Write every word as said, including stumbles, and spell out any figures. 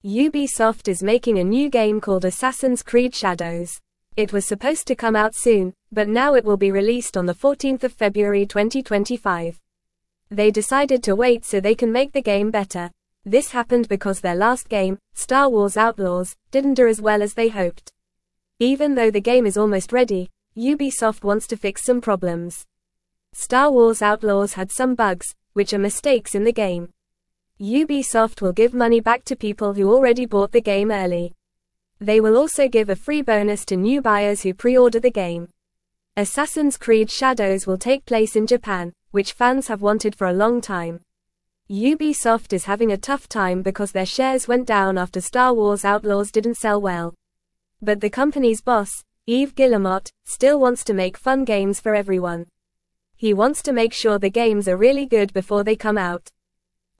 Ubisoft is making a new game called Assassin's Creed Shadows. It was supposed to come out soon, but now it will be released on the fourteenth of February twenty twenty-five. They decided to wait so they can make the game better. This happened because their last game, Star Wars Outlaws, didn't do as well as they hoped. Even though the game is almost ready, Ubisoft wants to fix some problems. Star Wars Outlaws had some bugs, which are mistakes in the game. Ubisoft will give money back to people who already bought the game early. They will also give a free bonus to new buyers who pre-order the game. Assassin's Creed Shadows will take place in Japan, which fans have wanted for a long time. Ubisoft is having a tough time because their shares went down after Star Wars Outlaws didn't sell well. But the company's boss, Yves Guillemot, still wants to make fun games for everyone. He wants to make sure the games are really good before they come out.